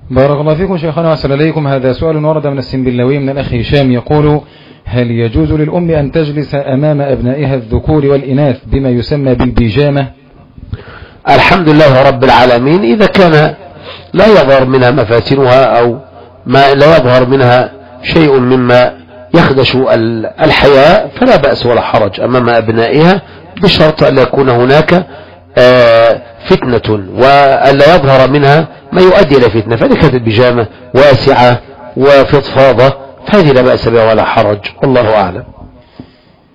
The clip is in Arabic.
بارك الله فيكم شيخنا وأحسن إليكم. هذا سؤال ورد من السنبلاوي من الأخ هشام يقول: هل يجوز للأم أن تجلس أمام أبنائها الذكور والإناث بما يسمى بالبيجامة؟ الحمد لله رب العالمين. إذا كان لا يظهر منها مفاتنها أو ما لا يظهر منها شيء مما يخدش الحياة فلا بأس ولا حرج أمام أبنائها، بشرط أن يكون هناك فتنة وألا يظهر منها ما يؤدي إلى فتنة. فإذا كانت البيجامة واسعة وفضفاضة فهذه لا بأس بها ولا حرج، والله أعلم.